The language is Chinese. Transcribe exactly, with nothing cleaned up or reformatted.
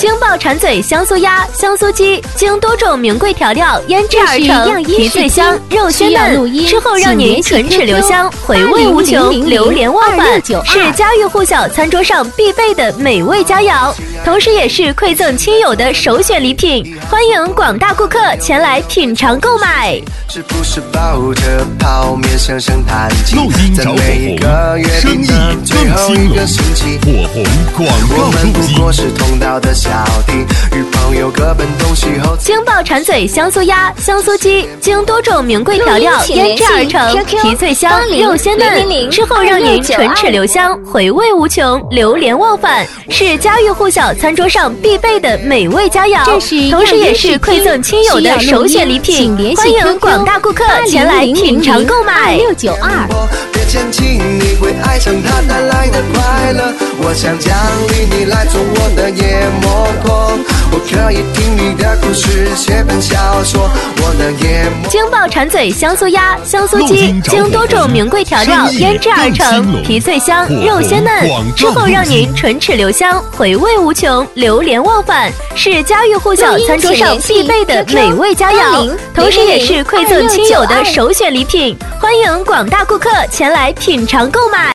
京爆馋嘴香酥鸭、香酥鸡，经多种名贵调料腌制而成，皮脆香，肉鲜嫩，吃后让您唇齿留香，回味无穷，流连忘返，是家喻户晓餐桌上必备的美味佳肴，同时也是馈赠亲友的首选礼品。欢迎广大顾客前来品尝购买。 是不是抱着泡面声声叹气？ 录音找火红，生意更兴隆。火红广告录音。 我是同道的小弟，与朋友各奔东西后。 京爆馋嘴香酥鸭、香酥鸡，经多种名贵调料腌制而成，皮脆香，肉鲜嫩，吃后让您唇齿留香，回味无穷，流连忘返，是家喻户晓餐桌上必备的美味佳肴，同时也是馈赠亲友的首选礼品。欢迎广大顾客前来品尝购买。 六九二。 别前进，你会爱上它带来的快乐。我想奖励你来做我的夜魔托，我可以听你的故事，写本小说。我的夜魔。 京爆馋嘴香酥鸭、香酥鸡，经多种名贵调料腌制而成，皮脆香，肉鲜嫩，吃后让您唇齿留香，回味无穷，流连忘返，是家喻户晓餐桌上必备的美味佳肴，同时也是馈赠亲友的首选礼品。欢迎广大顾客前来品尝购买。